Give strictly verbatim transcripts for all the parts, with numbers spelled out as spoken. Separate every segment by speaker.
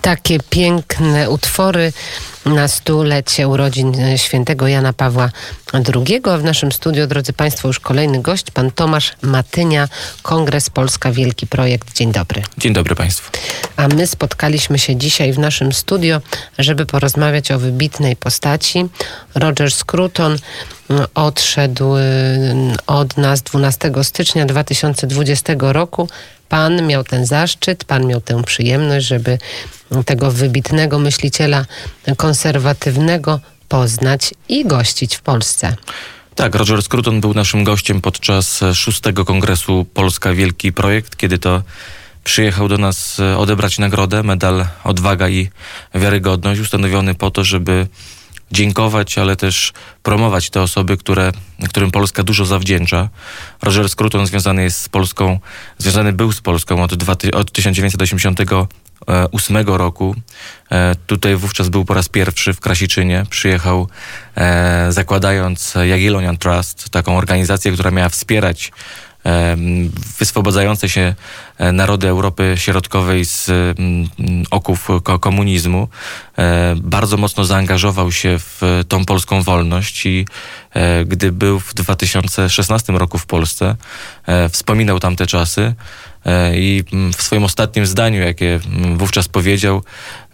Speaker 1: Takie piękne utwory na stulecie urodzin świętego Jana Pawła drugiego. W naszym studiu, drodzy Państwo, już kolejny gość, pan Tomasz Matynia, Kongres Polska Wielki Projekt. Dzień dobry.
Speaker 2: Dzień dobry Państwu.
Speaker 1: A my spotkaliśmy się dzisiaj w naszym studio, żeby porozmawiać o wybitnej postaci. Roger Scruton odszedł od nas dwunastego stycznia dwa tysiące dwudziestego roku. Pan miał ten zaszczyt, pan miał tę przyjemność, żeby tego wybitnego myśliciela konserwatywnego poznać i gościć w Polsce.
Speaker 2: Tak, Roger Scruton był naszym gościem podczas szóstego Kongresu Polska Wielki Projekt, kiedy to przyjechał do nas odebrać nagrodę, medal Odwaga i Wiarygodność, ustanowiony po to, żeby dziękować, ale też promować te osoby, które, którym Polska dużo zawdzięcza. Roger Scruton związany jest z Polską, związany był z Polską od, dwa, od tysiąc dziewięćset osiemdziesiątego ósmego roku. E, tutaj wówczas był po raz pierwszy w Krasiczynie. Przyjechał e, zakładając Jagiellonian Trust, taką organizację, która miała wspierać e, wyswobodzające się narody Europy Środkowej z m, oków ko- komunizmu. E, bardzo mocno zaangażował się w tą polską wolność i e, gdy był w dwa tysiące szesnastym roku w Polsce, e, wspominał tamte czasy. I w swoim ostatnim zdaniu, jakie wówczas powiedział,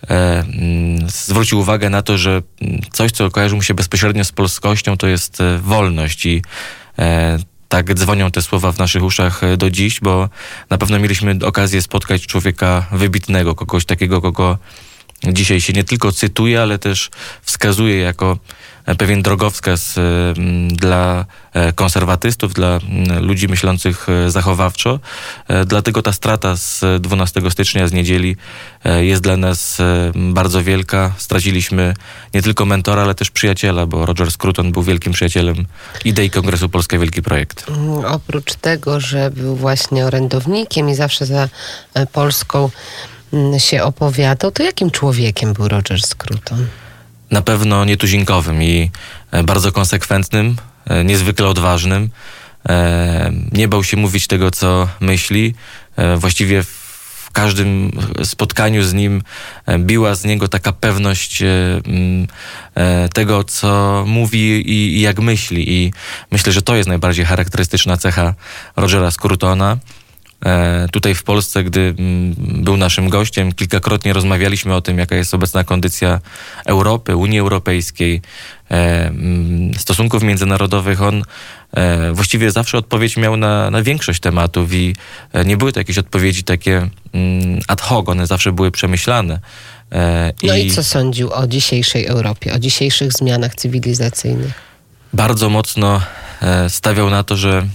Speaker 2: zwrócił uwagę na to, że coś, co kojarzy mu się bezpośrednio z polskością, to jest wolność. I tak dzwonią te słowa w naszych uszach do dziś, bo na pewno mieliśmy okazję spotkać człowieka wybitnego, kogoś takiego, kogo dzisiaj się nie tylko cytuje, ale też wskazuje jako pewien drogowskaz dla konserwatystów, dla ludzi myślących zachowawczo. Dlatego ta strata z dwunastego stycznia, z niedzieli, jest dla nas bardzo wielka. Straciliśmy nie tylko mentora, ale też przyjaciela, bo Roger Scruton był wielkim przyjacielem idei Kongresu Polska Wielki Projekt.
Speaker 1: Oprócz tego, że był właśnie orędownikiem i zawsze za Polską się opowiadał, to jakim człowiekiem był Roger Scruton?
Speaker 2: Na pewno nietuzinkowym i bardzo konsekwentnym, niezwykle odważnym. Nie bał się mówić tego, co myśli. Właściwie w każdym spotkaniu z nim biła z niego taka pewność tego, co mówi i jak myśli. I myślę, że to jest najbardziej charakterystyczna cecha Rogera Scrutona. E, tutaj w Polsce, gdy m, był naszym gościem, kilkakrotnie rozmawialiśmy o tym, jaka jest obecna kondycja Europy, Unii Europejskiej, e, m, stosunków międzynarodowych. On e, właściwie zawsze odpowiedź miał na, na większość tematów i e, nie były to jakieś odpowiedzi takie m, ad hoc, one zawsze były przemyślane. E,
Speaker 1: no i...
Speaker 2: i
Speaker 1: co sądził o dzisiejszej Europie, o dzisiejszych zmianach cywilizacyjnych?
Speaker 2: Bardzo mocno stawiał na to, że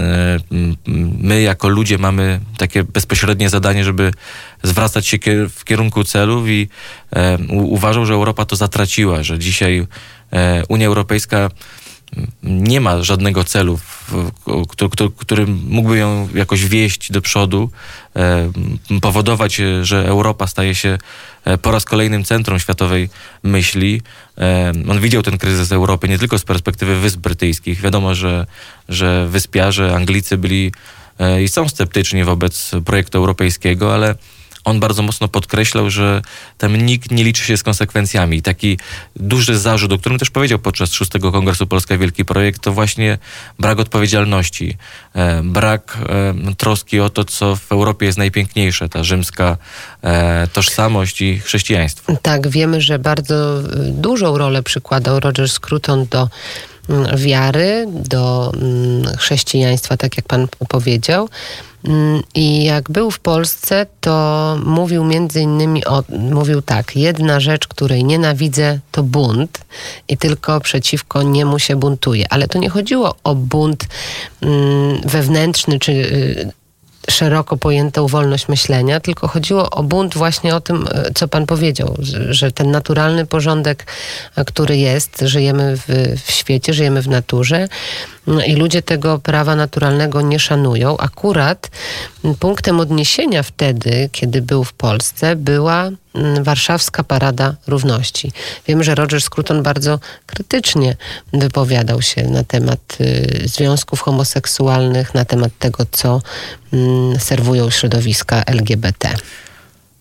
Speaker 2: my jako ludzie mamy takie bezpośrednie zadanie, żeby zwracać się w kierunku celów i uważał, że Europa to zatraciła, że dzisiaj Unia Europejska nie ma żadnego celu, który, który mógłby ją jakoś wieść do przodu, powodować, że Europa staje się po raz kolejnym centrum światowej myśli. On widział ten kryzys Europy nie tylko z perspektywy Wysp Brytyjskich. Wiadomo, że, że wyspiarze, Anglicy byli i są sceptyczni wobec projektu europejskiego, ale on bardzo mocno podkreślał, że tam nikt nie liczy się z konsekwencjami. I taki duży zarzut, o którym też powiedział podczas szóstego Kongresu Polska Wielki Projekt, to właśnie brak odpowiedzialności, e, brak e, troski o to, co w Europie jest najpiękniejsze, ta rzymska e, tożsamość i chrześcijaństwo.
Speaker 1: Tak, wiemy, że bardzo dużą rolę przykładał Roger Scruton do wiary, do chrześcijaństwa, tak jak pan powiedział. I jak był w Polsce, to mówił między innymi o, mówił tak, jedna rzecz, której nienawidzę, to bunt i tylko przeciwko niemu się buntuje. Ale to nie chodziło o bunt mm, wewnętrzny, czy y, szeroko pojętą wolność myślenia, tylko chodziło o bunt właśnie o tym, co pan powiedział, że ten naturalny porządek, który jest, żyjemy w, w świecie, żyjemy w naturze i ludzie tego prawa naturalnego nie szanują. Akurat punktem odniesienia wtedy, kiedy był w Polsce, była warszawska Parada Równości. Wiem, że Roger Scruton bardzo krytycznie wypowiadał się na temat y, związków homoseksualnych, na temat tego, co y, serwują środowiska L G B T.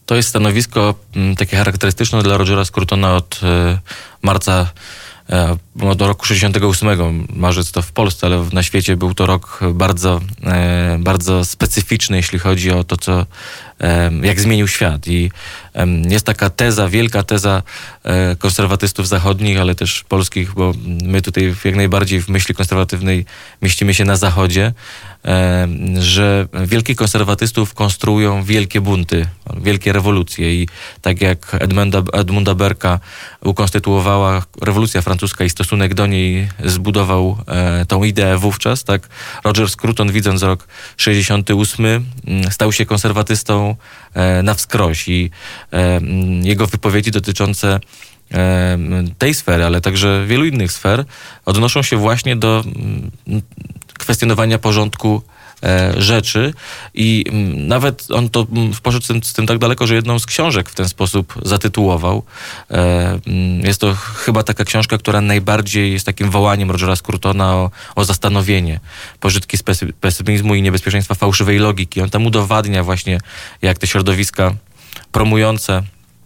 Speaker 2: To jest stanowisko m, takie charakterystyczne dla Rogera Scrutona od e, marca e, do roku sześćdziesiątego ósmego. Marzec to w Polsce, ale na świecie był to rok bardzo, e, bardzo specyficzny, jeśli chodzi o to, co, e, jak zmienił świat. I e, jest taka teza, wielka teza e, konserwatystów zachodnich, ale też polskich, bo my tutaj jak najbardziej w myśli konserwatywnej mieścimy się na Zachodzie, e, że wielkich konserwatystów konstruują wielkie bunty, wielkie rewolucje. I tak jak Edmunda, Edmunda Burke'a ukonstytuowała rewolucja francuska i stosunek do niej zbudował e, tą ideę wówczas, tak Roger Scruton, widząc rok sześćdziesiąty ósmy, stał się konserwatystą e, na wskroś i e, jego wypowiedzi dotyczące e, tej sfery, ale także wielu innych sfer odnoszą się właśnie do m, kwestionowania porządku rzeczy i nawet on to poszedł z tym, z tym tak daleko, że jedną z książek w ten sposób zatytułował. Jest to chyba taka książka, która najbardziej jest takim wołaniem Rogera Scrutona o, o zastanowienie. Pożytki pesymizmu i niebezpieczeństwa fałszywej logiki. On tam udowadnia właśnie, jak te środowiska promujące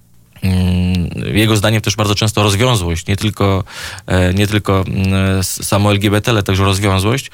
Speaker 2: jego zdaniem też bardzo często rozwiązłość, nie tylko, nie tylko samo L G B T, ale także rozwiązłość,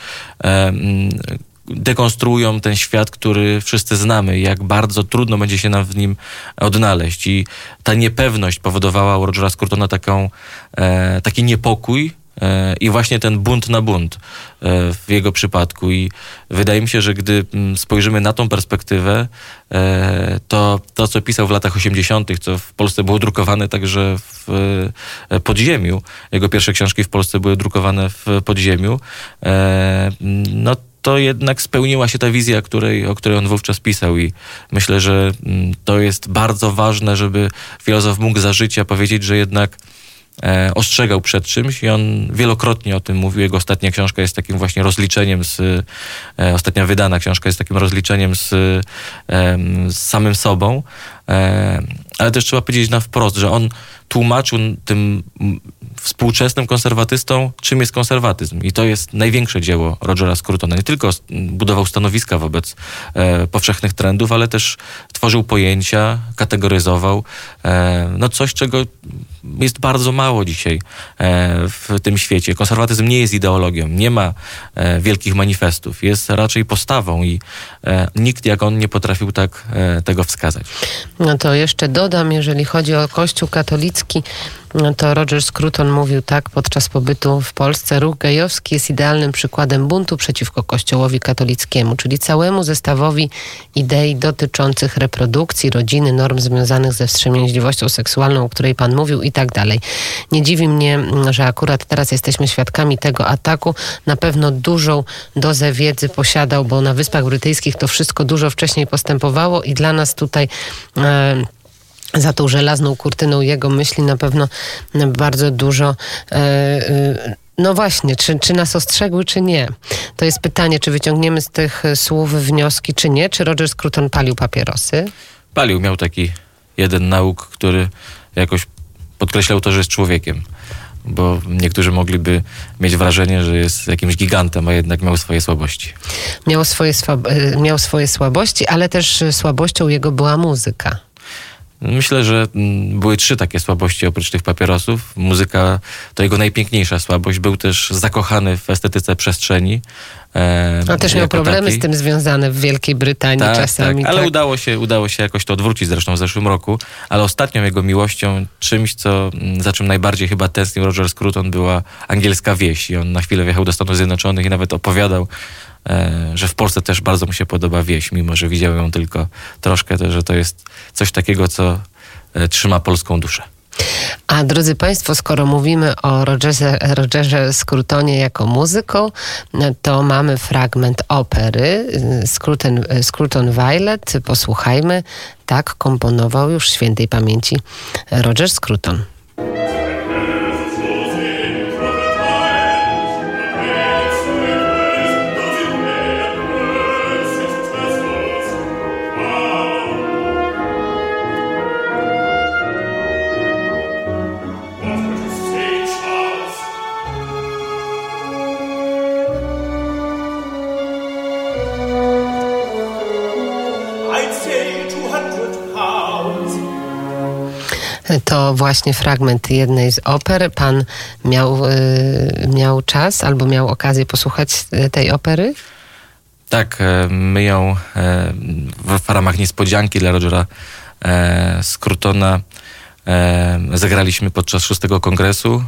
Speaker 2: dekonstruują ten świat, który wszyscy znamy, jak bardzo trudno będzie się nam w nim odnaleźć. I ta niepewność powodowała u Rogera Scrutona taką, e, taki niepokój e, i właśnie ten bunt na bunt e, w jego przypadku. I wydaje mi się, że gdy spojrzymy na tą perspektywę, e, to to, co pisał w latach osiemdziesiątych, co w Polsce było drukowane także w e, podziemiu, jego pierwsze książki w Polsce były drukowane w podziemiu, e, no to jednak spełniła się ta wizja, której, o której on wówczas pisał i myślę, że to jest bardzo ważne, żeby filozof mógł za życia powiedzieć, że jednak e, ostrzegał przed czymś i on wielokrotnie o tym mówił. Jego ostatnia książka jest takim właśnie rozliczeniem z, e, ostatnia wydana książka jest takim rozliczeniem z, e, z samym sobą, e, ale też trzeba powiedzieć na wprost, że on tłumaczył tym współczesnym konserwatystom, czym jest konserwatyzm. I to jest największe dzieło Rogera Scrutona. Nie tylko budował stanowiska wobec e, powszechnych trendów, ale też tworzył pojęcia, kategoryzował. E, no coś, czego jest bardzo mało dzisiaj e, w tym świecie. Konserwatyzm nie jest ideologią, nie ma e, wielkich manifestów. Jest raczej postawą i e, nikt jak on nie potrafił tak e, tego wskazać.
Speaker 1: No to jeszcze dodam, jeżeli chodzi o Kościół katolicki, to Roger Scruton mówił tak podczas pobytu w Polsce: ruch gejowski jest idealnym przykładem buntu przeciwko Kościołowi katolickiemu, czyli całemu zestawowi idei dotyczących reprodukcji, rodziny, norm związanych ze wstrzemięźliwością seksualną, o której pan mówił i tak dalej. Nie dziwi mnie, że akurat teraz jesteśmy świadkami tego ataku. Na pewno dużą dozę wiedzy posiadał, bo na Wyspach Brytyjskich to wszystko dużo wcześniej postępowało i dla nas tutaj e, za tą żelazną kurtyną jego myśli na pewno bardzo dużo e, e, no właśnie, czy, czy nas ostrzegły, czy nie? To jest pytanie, czy wyciągniemy z tych słów wnioski, czy nie? Czy Roger Scruton palił papierosy?
Speaker 2: Palił, miał taki jeden nauk, który jakoś podkreślał to, że jest człowiekiem. Bo niektórzy mogliby mieć wrażenie, że jest jakimś gigantem, a jednak miał swoje słabości.
Speaker 1: Miał swoje, swab- miał swoje słabości, ale też słabością jego była muzyka.
Speaker 2: Myślę, że były trzy takie słabości oprócz tych papierosów. Muzyka to jego najpiękniejsza słabość. Był też zakochany w estetyce przestrzeni. E,
Speaker 1: A też miał problemy
Speaker 2: takiej.
Speaker 1: z tym związane w Wielkiej Brytanii
Speaker 2: tak,
Speaker 1: czasami.
Speaker 2: Tak, ale
Speaker 1: tak.
Speaker 2: udało się, udało się jakoś to odwrócić zresztą w zeszłym roku. Ale ostatnią jego miłością, czymś, co, za czym najbardziej chyba tęsknił Roger Scruton, była angielska wieś. I on na chwilę wjechał do Stanów Zjednoczonych i nawet opowiadał, że w Polsce też bardzo mu się podoba wieś, mimo że widział ją tylko troszkę, to, że to jest coś takiego, co trzyma polską duszę.
Speaker 1: A drodzy Państwo, skoro mówimy o Rogerze, Rogerze Scrutonie jako muzyku, to mamy fragment opery Scruton, Scruton Violet. Posłuchajmy. Tak komponował już świętej pamięci Roger Scruton.
Speaker 3: I'd say two hundred pounds.
Speaker 1: To właśnie fragment jednej z oper. Pan miał, y, miał czas albo miał okazję posłuchać tej opery?
Speaker 2: Tak, my ją w ramach niespodzianki dla Rogera Scrutona zagraliśmy podczas szóstego kongresu.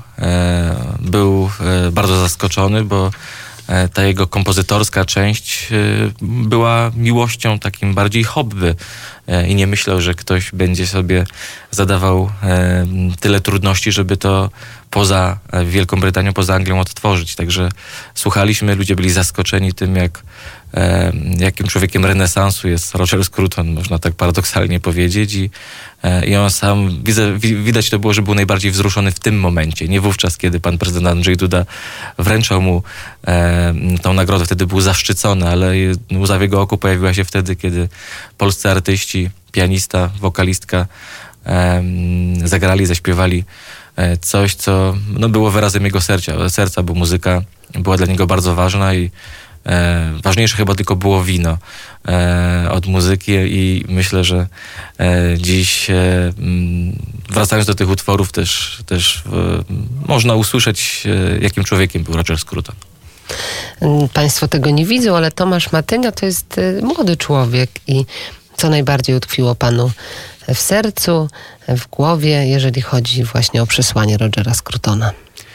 Speaker 2: Był bardzo zaskoczony, bo ta jego kompozytorska część była miłością takim bardziej hobby i nie myślał, że ktoś będzie sobie zadawał tyle trudności, żeby to poza Wielką Brytanią, poza Anglią odtworzyć. Także słuchaliśmy, ludzie byli zaskoczeni tym, jak jakim człowiekiem renesansu jest Roger Scruton, można tak paradoksalnie powiedzieć. I, i on sam, widać to było, że był najbardziej wzruszony w tym momencie, nie wówczas, kiedy pan prezydent Andrzej Duda wręczał mu e, tą nagrodę. Wtedy był zaszczycony, ale łza w jego oku pojawiła się wtedy, kiedy polscy artyści, pianista, wokalistka e, zagrali, zaśpiewali e, coś, co no, było wyrazem jego serca, serca, bo muzyka była dla niego bardzo ważna i E, ważniejsze chyba tylko było wino e, od muzyki i myślę, że e, dziś e, wracając do tych utworów też, też e, można usłyszeć, e, jakim człowiekiem był Roger Scruton.
Speaker 1: Państwo tego nie widzą, ale Tomasz Matynia to jest e, młody człowiek i co najbardziej utkwiło panu w sercu, w głowie, jeżeli chodzi właśnie o przesłanie Rogera Scrutona?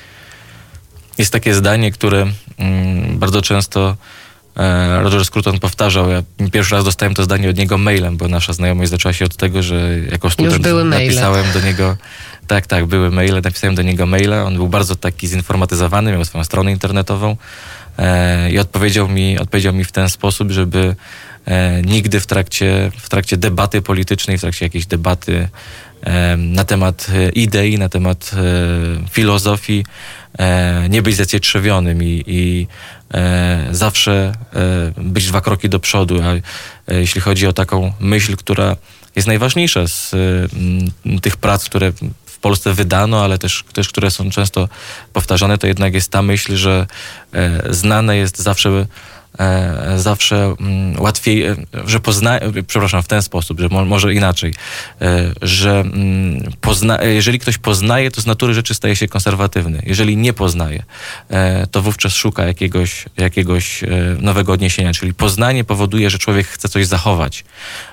Speaker 2: Jest takie zdanie, które mm, bardzo często e, Roger Scruton powtarzał. Ja pierwszy raz dostałem to zdanie od niego mailem, bo nasza znajomość zaczęła się od tego, że jako student napisałem do niego, tak, tak, były maile, napisałem do niego maila. On był bardzo taki zinformatyzowany, miał swoją stronę internetową e, i odpowiedział mi, odpowiedział mi w ten sposób, żeby e, nigdy w trakcie, w trakcie debaty politycznej, w trakcie jakiejś debaty e, na temat idei, na temat e, filozofii, E, nie być zacietrzewionym i, i e, zawsze e, być dwa kroki do przodu. A e, jeśli chodzi o taką myśl, która jest najważniejsza z e, tych prac, które w Polsce wydano, ale też, też które są często powtarzane, to jednak jest ta myśl, że e, znane jest zawsze E, zawsze mm, łatwiej, e, że pozna, e, przepraszam, w ten sposób, że mo, może inaczej, e, że mm, pozna, jeżeli ktoś poznaje, to z natury rzeczy staje się konserwatywny. Jeżeli nie poznaje, e, to wówczas szuka jakiegoś, jakiegoś e, nowego odniesienia, czyli poznanie powoduje, że człowiek chce coś zachować.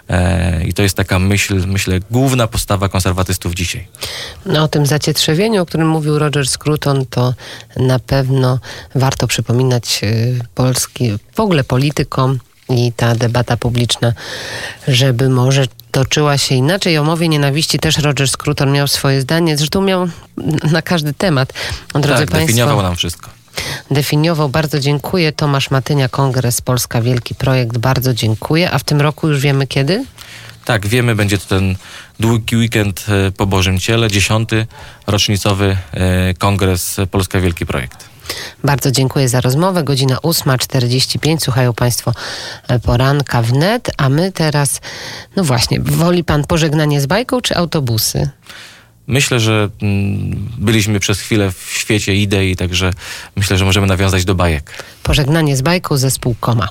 Speaker 2: E, I to jest taka myśl, myślę, główna postawa konserwatystów dzisiaj.
Speaker 1: No, o tym zacietrzewieniu, o którym mówił Roger Scruton, to na pewno warto przypominać y, polski w ogóle politykom i ta debata publiczna, żeby może toczyła się inaczej. O mowie nienawiści też Roger Scruton miał swoje zdanie, zresztą miał na każdy temat. Drodzy
Speaker 2: tak,
Speaker 1: Państwo,
Speaker 2: definiował nam wszystko.
Speaker 1: Definiował. Bardzo dziękuję. Tomasz Matynia, Kongres Polska Wielki Projekt. Bardzo dziękuję. A w tym roku już wiemy kiedy?
Speaker 2: Tak, wiemy, będzie to ten długi weekend po Bożym Ciele, dziesiąty rocznicowy Kongres Polska Wielki Projekt.
Speaker 1: Bardzo dziękuję za rozmowę. Godzina ósma czterdzieści pięć. Słuchają Państwo poranka wnet, a my teraz, no właśnie, woli Pan pożegnanie z bajką czy autobusy?
Speaker 2: Myślę, że mm, byliśmy przez chwilę w świecie idei, także myślę, że możemy nawiązać do bajek.
Speaker 1: Pożegnanie z bajką, zespół Koma.